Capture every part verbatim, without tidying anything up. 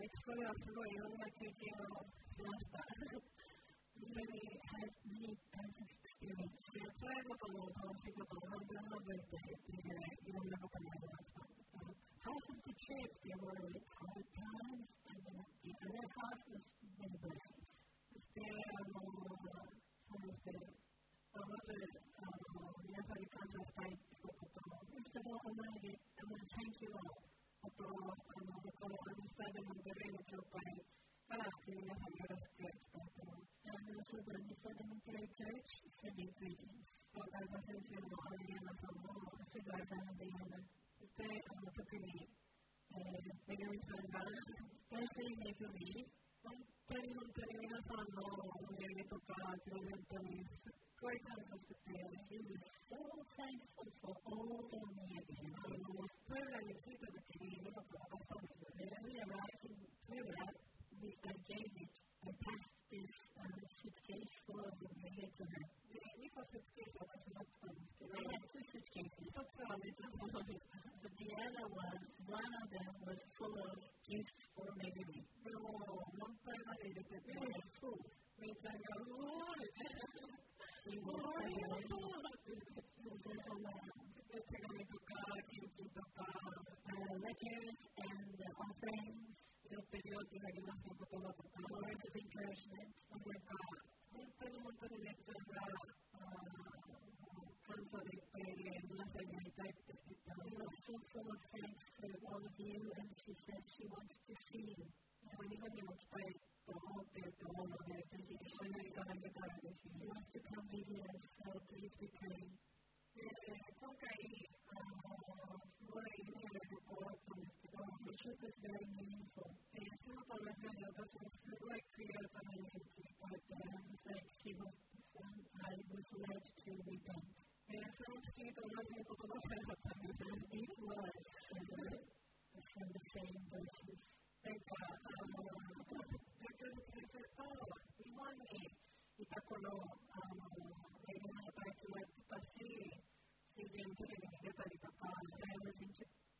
メキシコではすごいいろんな経験をしました。Really had many kinds of experience. 辛いことも楽しいことも半分半分って言ってるぐらいいろんなことがありました。Half of the trip there were like hard times, and then the other half was many blessings. そしてあのそうですね。まずあの皆さんに感謝したいってことと、First of all, I want to I want to thank you all. あとあのこのアミスターダムのベルーの教会から皆さんよろしく伝えています。And also the Amsterdam Imperial Church sending greetings. ガイザ先生もアリアナさんもそしてガイザのディアナ、そしてあの特に、えー、めぐみさんが especially めぐみ、本当に本当に皆さんのお土産とかプレゼントにすっごい感謝してて、She was so thankful for all the お土産。あのプーラに着いた時に荷物を渡したんですよね。We arrived in Pula, we I gave it, I passed this uh, suitcase full of お土産to her. で、にこスーツケース私持ってたんですけど、I had two suitcases. 一つはめっちゃ重いでした。But the other one, one of them was full of gifts for Megumi. でも満杯まで入れてて、It was full. めいちゃんがうおーって。She was overwhelmed. 手紙とか、献金とか、uh, letters and uh, offerings. 寄ってるよって励ましの言葉とか、words of encouragement. なんか、本当に本当にめっちゃんが、感謝でいっぱいで皆さんに会いたいって言ったので、She was so full of thanks for all of you, and she said she wants to see you. 日本にも来たいと思っていると思うので、ぜひ一緒にいただけたら嬉しい。She wants to come visit us, so please be praying. で、今回、あのー、すごい意味ある旅行だったんですけど、The trip was very meaningful. で、仕事の中で私もすごい悔い改めに導かれて、It's like she was, I was led to repent. で、その不思議と同じ言葉がだったんですよ。It was uh, from the same verses. なんか、あのー、状況説明すると、日本にいた頃、あのー、いろんな働きもやってたし、シージーエム テレビに出たりとか、I was in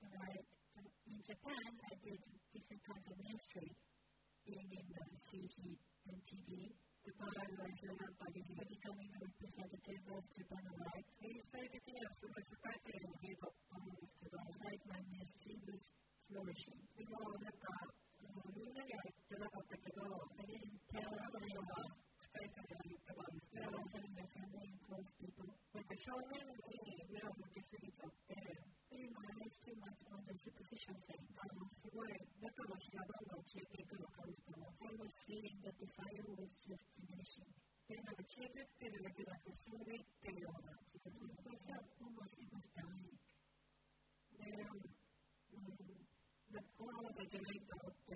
Japan, I did different kinds of ministry, being in the シージーエム ティーブイ, 歌ライブが一緒になったり、becoming a representative of Japan Alive. 実際的にはすごい栄えているのを見えたと思うんですけど、It's like my ministry was flourishing. でもなんか、みんなには言ってなかったけど、I didn't tell everyoneが近い人には言ってたんですけど、I was telling my family and close people. なんか表面に目を向けすぎちゃって、Putting my eyes too much on the superficial things. あのすごい中の火がどんどん消えていくのを感じてます。I was feeling that the fire was just diminishing. で、なんか消えてってるだけじゃなくて死んでいってるような気がする。I felt almost it was dying. で、うん、このままじゃいけないと思って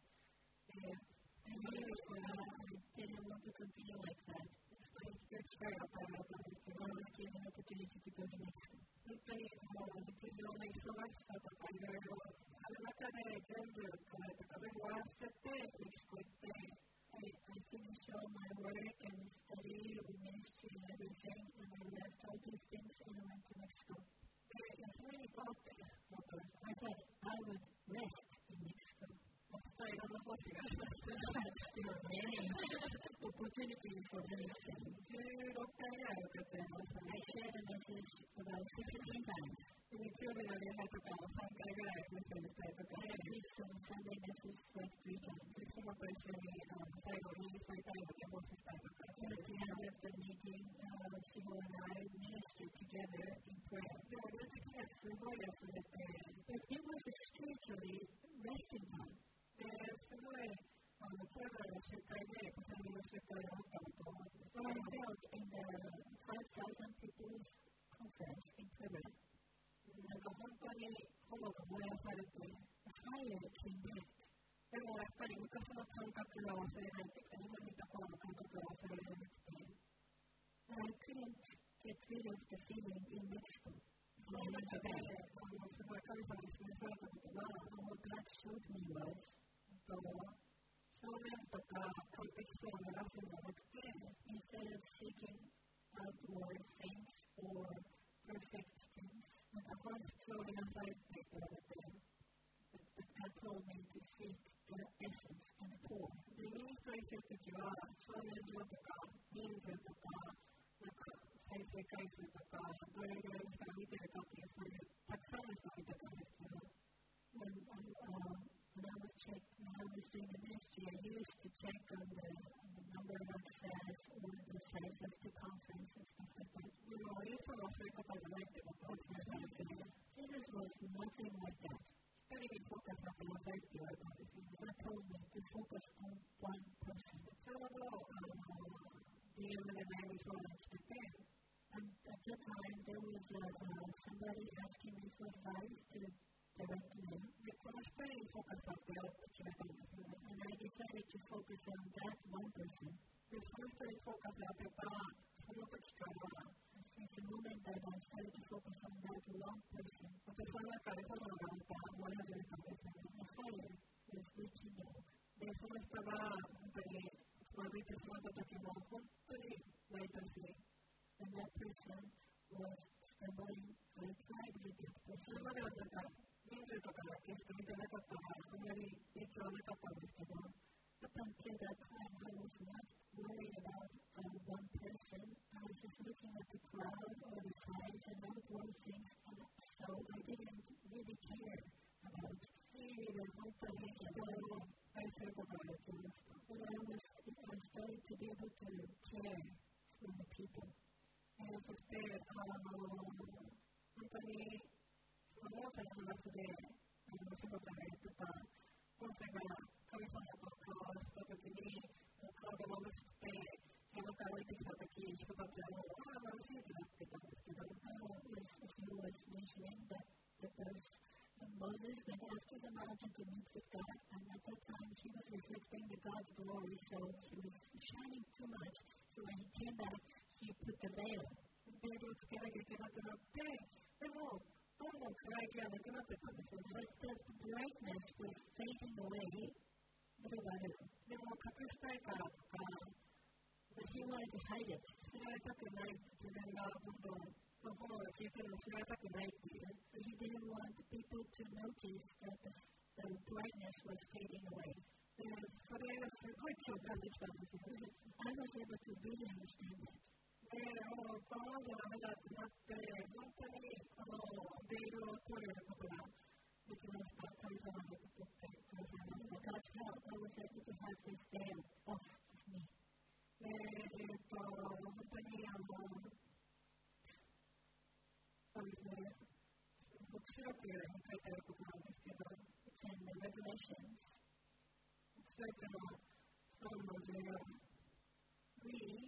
、I didn't want to continue like that. 人に来て機会が与えられたんですけど、I was given an opportunity to go to Mexico. 本当にもう日常の忙しさとかいろいろある中で全部叶えて風を終わらせてメキシコ行って、I, I finished all my work and study, ministry and everything, and I left all these things and I went to Mexico. で、休みに行こうって思ったんです。I thought I would rest in Mexico. そしたらいろんな講師がありました。There were many opportunities for ministry. じゅうろっかいぐらい受けてました。I shared a message about sixteen times. 日曜日の礼拝とかもさんかいぐらいメッセージしたりとか、I preached on Sunday message like three times. 仕事一緒に最後に最後にお話ししたりとか。At the end of the meeting, uh, Shivo and I ministered together in prayer. でも霊的にはすごい休めて、but it was a spiritually resting time. ですごいあのプラグラの集会でごせんにんの集会を持ったのと思うんですけど、I felt in the five thousand people's conference in Puebla. なんか本当に炎が燃やされて、fire came back. でもやっぱり昔の感覚が忘れないというか、日本にいた頃の感覚が忘れられなくて、I couldn't get rid of the feeling in Mexico. その中で、あのすごい神様に示されたことが、what God showed me was, 表面とか完璧さを目指すんじゃなくて、instead of seeking outward things or perfect things, なんか本質を見なさいって言われて、but God told me to seek the essence and the core. で、ミニストリーするときは、表面上とか、人数とか、なんか再生回数とか、どれぐらいの人が見てるかっていう、そういうたくさんの人が見てたんですけど、when, uh, when I was check, when I was doing the ministry, I used to check on the, on the number of access or the size of the conference and stuff like that. でも、イエスはそういうことじゃないってことを伝えたんですね。Jesus was nothing like that. 一人にフォーカスしてくださいって言われたんですよ。God told me to focus on one person. ちょうど、あの、ディーエム で悩み相談来てて、and at that time there was uh, uh, somebody asking me for advice to direct me. で、この一人にフォーカスを当てようって決めたんですよね。And I decided to focus on that one person. で、その人にフォーカスを当てたその時から、since the moment that I started to focus on that one person, 私の中で炎がまた燃え始めたんですよね。The fire was rekindled. で、その人が本当につまずいてしまった時も本当に泣いたし、and that person was stumbling. I cried with that person. それまではなんか人数とかだけしか見てなかったからあんまり影響はなかったんですけど、up until that time I was not worried about uh, one person. I was just looking at the crowd or the size and outward things, and so I didn't really care about. いい意味で本当に人を愛することができました。But I was I started to be able to care for the people. そして、あの本当にそのモーセの話で、あのしごちゃんが言ってた、モーセが神様と顔を合わせたときに、顔が眩しくて、山から降りてきたとき、人たちはもう、ああ、眩しいってなってたんですけど、she was mentioning that the verse Moses went up to the mountain to meet with God, and at that time she was reflecting the God's glory, so she was shining too much. So when he came back, he put the veil. ベールをつけなきゃいけなくなって、でも、どんどん輝きがなくなってたんですよね。But the brightness was fading away little by little. でも隠したいからとか、he wanted to hide it. 知られたくない自分がどんどん炎が消えてるのを知られたくないっていう。He didn't want people to notice that the, the brightness was fading away. で、それがすごい共感できたんですよね。I was able to really understand that. で、もうこのままじゃダメだってなって、本当にこのベールを取ることができました。神様で取ってくださいました。God's help, I was able to have this veil off of me. で、えっと、本当にあの、そうですね、黙示録に書いてあることなんですけど、It's in the Revelations. 黙示録のさんのじゅうよん。We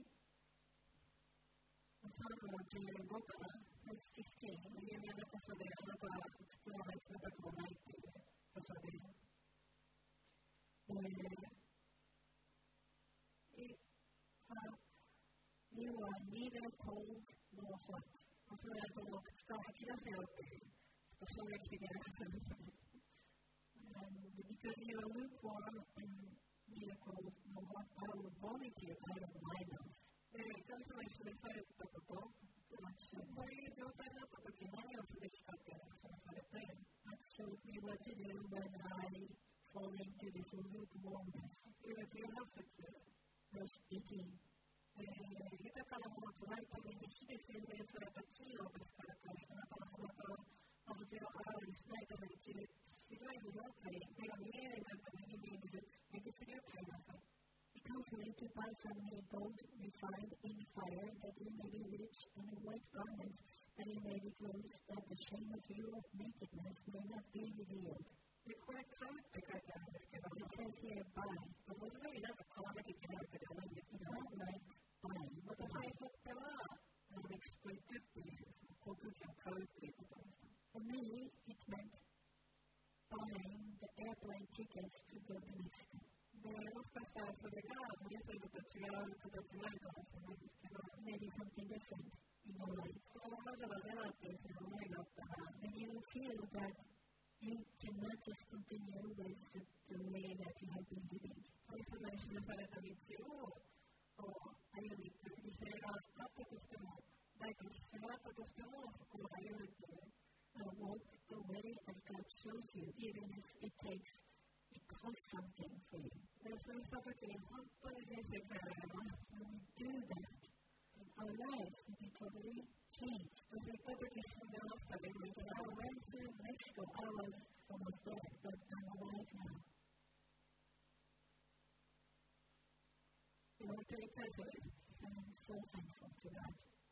さんのじゅうごから、verse fifteen、有名な箇所で、あなたは作らない、冷たくもないっていう箇所で、You are neither cold nor hot. それはこの口から吐き出せよっていう、ちょっと衝撃的な箇所ですね。And because you are lukewarm and neither cold nor hot, I will vomit you out of my mouth. で、神様に示されたこと、こういう状態になったとき何をすべきかっていうのが示されて、Absolutely what to do when I fall into this lukewarmness. それがじゅうはち節、verse eighteen. 豊かなものとなるために火で洗練された金を私から買い、あなたの裸を恥をあらわにしないために着る白い布を買い、目が見えないために見える目薬を買いなさい。Because you to buy from me gold refined in fire, that you may be rich, and white garments, that you may be clothed, that the shame of your nakedness may not be revealed. で、これ買うって書いてあるんですけど、it says here buy. 文字通りなんか買わなきゃいけないわけではないんですけど、私にとっては、メキシコ行くっていう航空券を買うっていうことでした。For me, it meant buying the airplane tickets to go to Mexico. で、もしかしたらそれが皆さんと違う形になるかもしれないですけど、maybe something different in your life. そのままじゃダメだっていう思いがあったら、when you feel that you cannot just continue with the way that you have been living. 神様に示された道を歩んでいく犠牲があったとしても、誰かに必要があったとしても、そこを歩むっていう。Walk the way as God shows you, even if it takes a cost something for you. で、そうしたときに本当に人生変えられます。When we do that, our lives will be totally changed. 私一回だけ死んでましたけど、I went to Mexico. I was almost dead, but I'm alive now. 本当に感謝です。And I'm so thankful to God.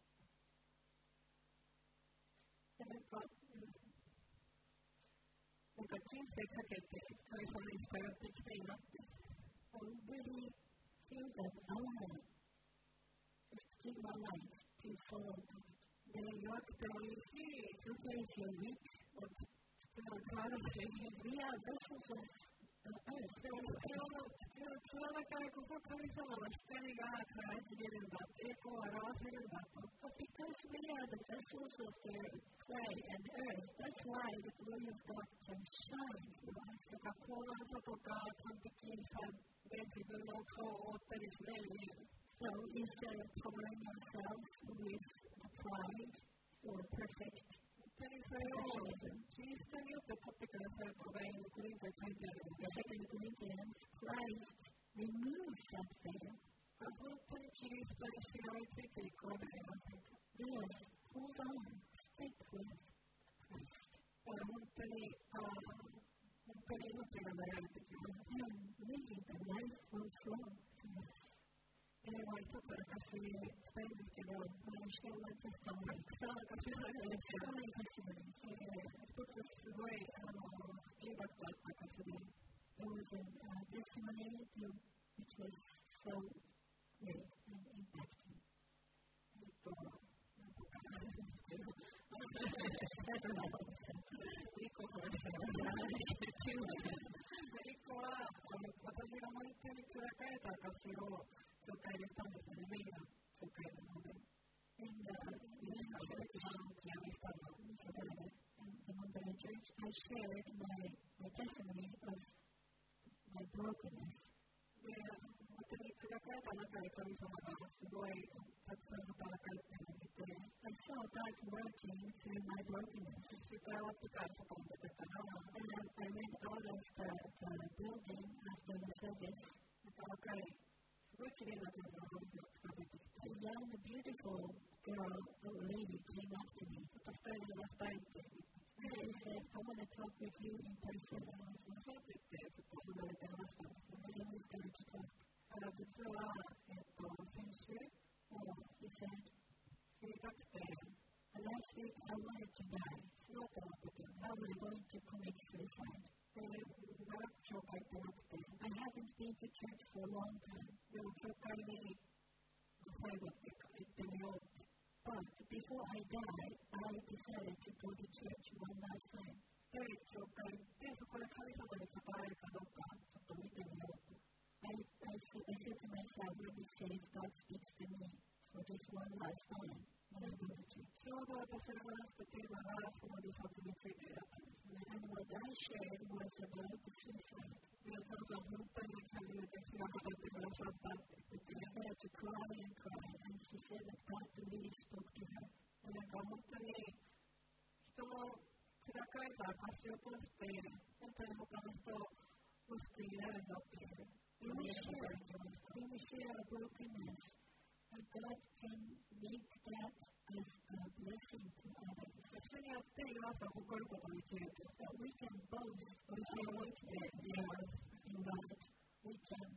なんか、なんか人生かけて神様に従っていきたいなって。I really feel that I want to just give my life to follow God. で、弱くてもいいし、okay, if you're weak, 普通の変わるし、we are vessels ofでも必要な、必要なからこそ神様の光が輝き出るんだ、栄光を表せるんだと。But because we are the vessels of the clay and earth, that's why the glory of God can shine through us. だから高難さとか完璧さで自分の顔を覆ったりしないように。So instead of covering ourselves with the pride or perfect本当にそれをキリストによって取ってくださると第二コリントに書いてあるので、Second Corinthians, Christ removes that veil. 本当にキリストにしがみついていこうでありませんか。Yes, hold on, stick with Christ. だから本当に、あ本当に命が流れてきます。And really the life will flow to us.えー、まあ、一つ証ししたいんですけど、まあ、人はテストもたくさん証しがあるんですけど、一つすごい、あの、インパクトあった証しで、There was a uh, testimony which was so great and impacting. えっと、なんとかなんですけど、一個話してました。一個は、あの、私が本当に砕かれた証を教会でしたんですよね、メインの教会なので。And uh, in the church, among the church, I shared my, my testimony of my brokenness. で、本当に砕かれた中で神様がすごいたくさん働かれているので、I saw God working through my brokenness. 集会終わってから外に出てたら、and I, I went out of the, the building after the service. なんか若いすごい綺麗な彼女が私を近づいてきて、A young, beautiful girl or lady came up to me. ちょっと二人で話したいって言って、She said, I want to talk with you in person. 話しましょうって言って、ちょっと離れて話したんですよね。And we started to talk. だから実は、えっと、先週もう、She said, 知りたくて、Last week I wanted to die. 死のうと思ってて、I was going to commit suicide. で、長く教会行ってなくて、I haven't been to church for a long time. でも教会に最後っていうか行ってみようって。But before I died, I decided to go to church one last time. で、教会行って、そこで神様に関われるかどうか、ちょっと見てみようと。I, I, I said to myself, let me see if God speaks to me for this one last time when I go to church. ちょうど私が話したテーマがその自殺についてだったんですね。And what I shared was about the suicide. で、彼女は本当に初めて死が語ってくださったって言って、She started to cry and cry, and she said that God really spoke to her. なんか本当に人の砕かれた証を通して、本当に他の人の救いになるんだっていう。When we share, when we share our brokenness, God can make that as a blessing to others. それによって皆さん誇ることができるんです。We can boast with our weakness in God. We can,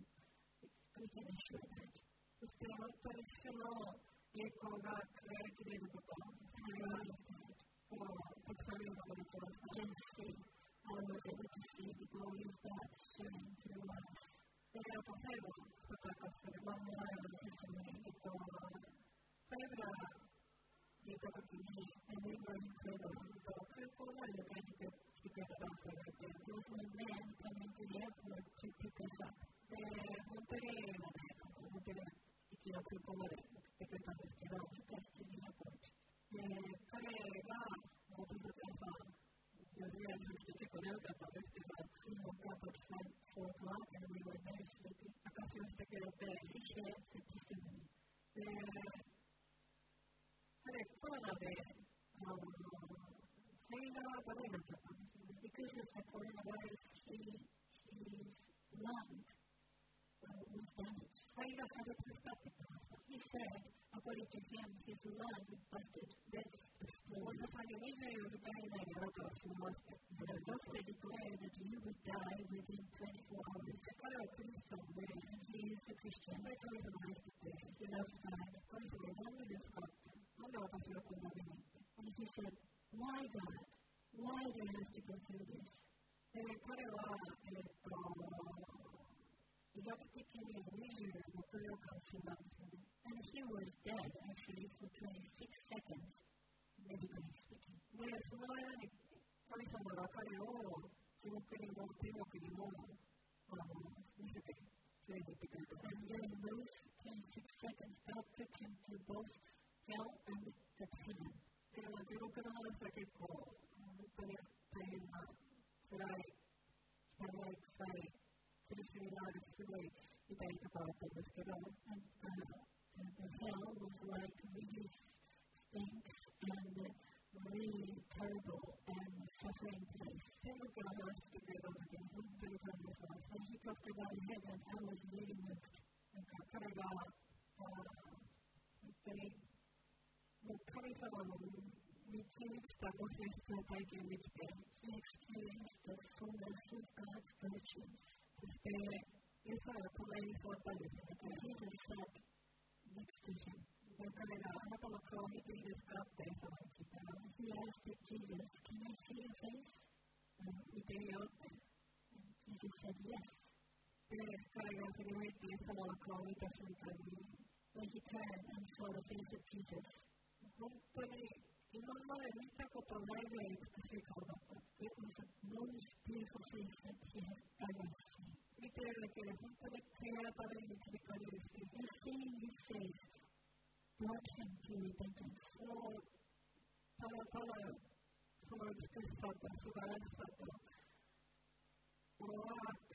we can assure that. そして本当に主の栄光が輝き出ること、それはもうたくさん見ることができました。Can see, I was able to see the glory of God shine through us. で、あと最後、二つ明かするワンモアのですね、えっと、ファイブラーにいたときに、And we were in Puebla, 空港まで迎えに来てくれた男性がいて、There was one man coming to the airport to pick us up. で、モンテレーまで、モンテレー行きの空港まで送ってくれたんですけど、Took us to the airport. で、彼が、私たち朝、よじぐらいに起きて結構眠かったんですけど、We woke up at four o'clock and we were very sleepy. 証しをしてくれて、He shared the testimony. で、彼、コロナで、あの、肺がダメになっちゃったんですよね。Because of the coronavirus, he, he's 愛が差別したって言ってました。He said, according to him, his love busted the explosion. お医者さんににじゅうよじかん以内にあなたは死にますって。The doctor declared that you would die within twenty-four hours. 彼はクリスチャンで、and he is a Christian. で、神様を愛してて、he loved God. 神様は何でですかって。なんで私がこんな目にって。And he said, why God? Why do I have to go through this? で、彼は、えっと、医学的ににじゅうろくびょうかん死んだんですよね。And he was dead actually for twenty-six seconds, medically speaking. で、その間に神様が彼を地獄にも天国にもあの見せて連れて行ってくれた。And during those twenty-six seconds, God took him to both hell and the heaven. で、地獄の話は結構本当に大変な、辛い、汚い、臭い、苦しみのあるすごい痛いところだったんですけど、and, uh, and the hell was like really stinks and really terrible and suffering place. 天国の話してくれた時に本当に感動しました。When he talked about heaven, I was really moved. なんか彼が本当にもう神様の満ち満ちたご性質を体験できて、he experienced the fullness of God's virtues. そして、イエス様が隣に座ったんですよね。Jesus sat next to him. 彼があなたの顔を見ていいですかってイエス様に聞いたら、he asked Jesus, can I see your face? 見ていいよって。Jesus said yes. で、彼が振り向いてイエス様の顔を見た瞬間に、when he turned and saw the face of Jesus, 本当に今まで見たことないぐらい美しい顔だった。It was the most beautiful face that he has ever seen. 見ているだけで本当に悔い改めに導かれるし、seeing his face brought him to repentance. もうただただその美しさと素晴らしさと、うわーって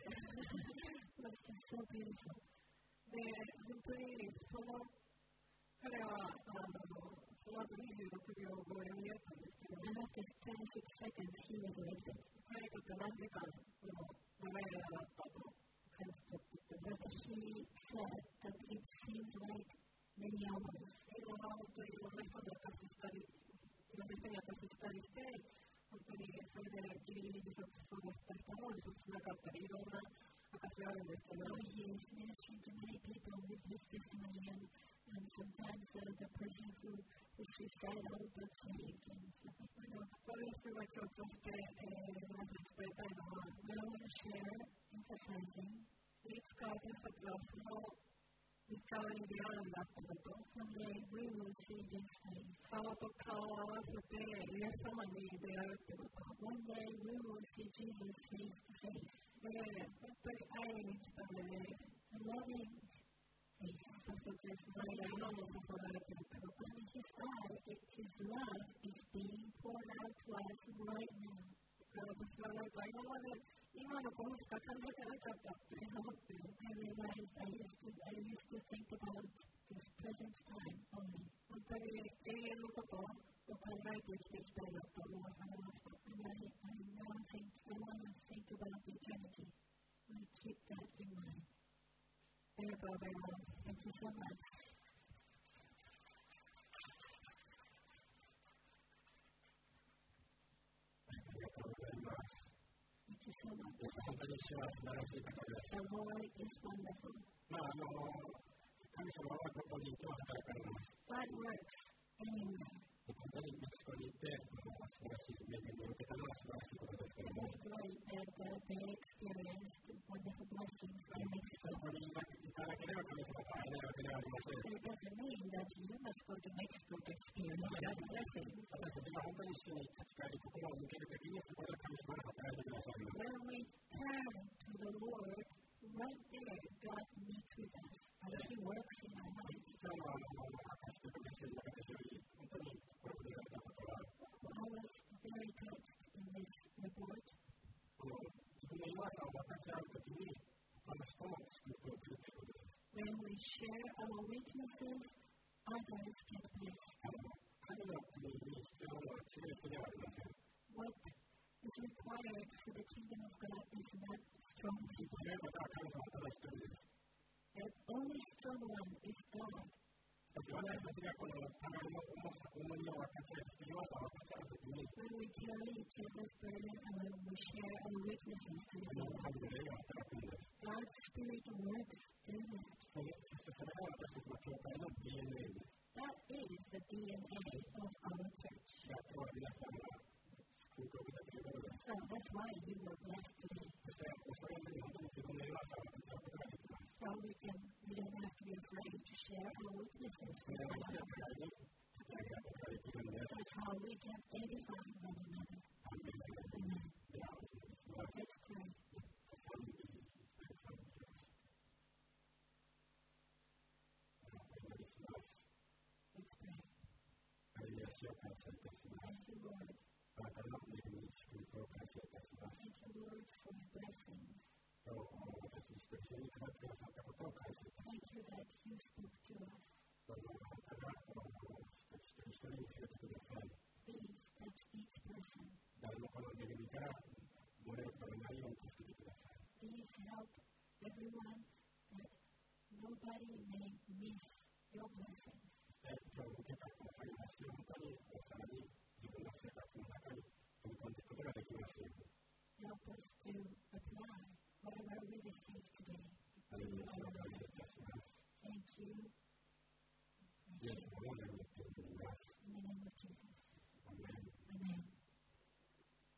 、it was so beautiful. で、本当にその彼はあのその後にじゅうろくびょうごにやったんですけど、and after twenty-six seconds he was arrested. 彼にとって何時間の長い間だったと感じ取っていて、but he said that it seems like many hours. 今は本当にいろんな人に証ししたり、いろんな人に証ししたりして、本当にそれでギリギリ自殺しそうだった人も自殺しなかったり、いろんな証があるんですけど、he is ministering to many people with his testimony and And sometimes uh, the person who is suicidal got saved and stuff like that. ここですごい強調して、えー、皆さんに伝えたいのは、I want to share, emphasizing, いつか私たちはその御顔に出会うんだってこと。Someday we will see this face. 顔と顔を合わせて、イエス様に出会うってこと。One day we will see Jesus face to face. で、本当に愛に満ちた目で、loving私たちのその愛が今も注がれているけど、and his eye, his love is being poured out to us right now. だから私はなんか今まで今のことしか考えてなかったって思って、I realized I used to, I used to think about this present time only. 本当に永遠のことを考えて生きていきたいなと思わされました。And I, I now think, I want to think about eternity. I keep that in mind. ありがとうございます。Thank you so much. ありがとうございます。 Thank you so much. 本当に主は素晴らしい方です。 The Lord is wonderful. まあ、あの、神様はどこにいても働かれます。 God works anywhere. 本当にメキシコに行って、素晴らしい恵みを受けたのは素晴らしいことですけれども、 It's great that uh, they experienced wonderful blessings in Mexico. そこに行かなければ神様と会えないわけではありません。 It doesn't mean that you must go to Mexico to experience God's blessing. 私たちが本当に主に立ち返り、心を向けるときに、そこで神様が働いてくださいます。 When we turn to the Lord, right there, God meets with us, and He works in our lives. 今日のあの、証しとかメッセージの中でより、本当に心を触れられたことは、 I was very touched in this report. この自分の弱さを分かち合うときに、他の人も祝福を受けるということです。 When we share our weaknesses, others get blessed. 神の国に必要なのは強い人ではありません。 What is required for the kingdom of God is not strong people. 強い方は神様ただ一人です。 that only strong one is God. しかし私たちがこの互いの重さ、重荷を分かち合って弱さを分かち合うときに、 when we carry each other's burden and when we share our weaknesses to each other, 神の霊が働くんです。 God's Spirit works in that. そしてそれが私たちの教会の ディーエヌエー です。 That is the ディーエヌエー of our church. 今日は皆さんが救いを受けたということです。 So that's why you were blessed today. そして恐れずに本当に自分の弱さを分かち合うことができます。 So we can, we don't have to be afraid to share our weaknesses with one another. That's how we can edify one another. Amen. Let's pray. Let's pray. Thank you, Lord. Thank you, Lord, for your blessings. Thank you that you spoke to us. Please touch each person. Please help everyone that nobody may miss your blessings. Help us to apply whatever we receive today. Thank you. Thank you. In the name of Jesus. Amen. Amen.